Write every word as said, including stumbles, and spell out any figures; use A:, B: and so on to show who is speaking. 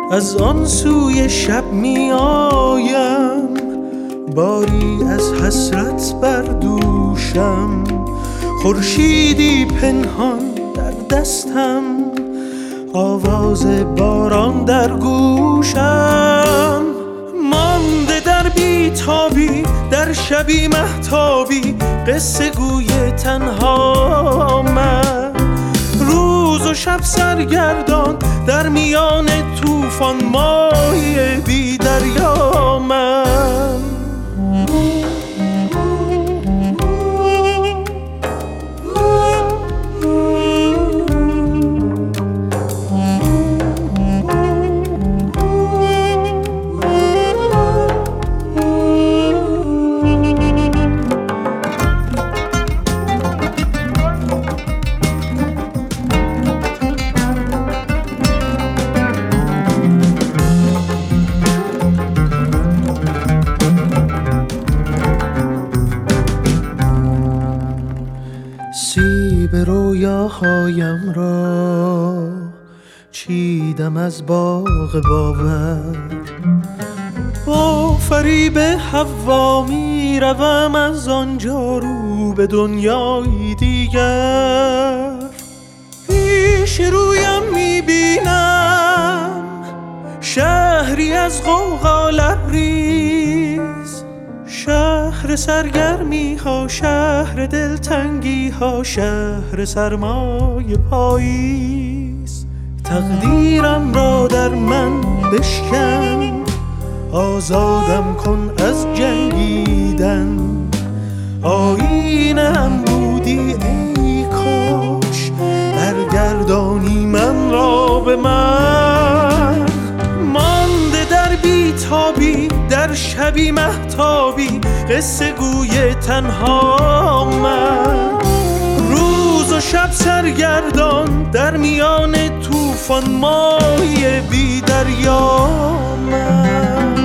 A: از آن سوی شب می آیم، باری از حسرت بر دوشم، خورشیدی پنهان در دستم، آواز باران در گوشم. مانده در بیتابی در شبی مهتابی، قصه گوی تنها من، روز و شب سرگردان در میان طوفان، ماهی بی دریا من. سیب رویاهایم را چیدم از باغ باور، با فریب حوا می روم از آنجا رو به دنیای دیگر. پیش رویم می بینم شهری از غوغا لبریز، شهر سرگرمی ها، شهر دلتنگی ها، شهر سرمای پاییز. تقدیرم را در من بشکن، آزادم کن از جنگیدن، آیینم بودی ای کاش، برگردانی من را به من. مانده در بیتابی در شبی مهتابی، قصه گوی تنها من، روز و شب سرگردان در میان طوفان، ماهی بی دریا من.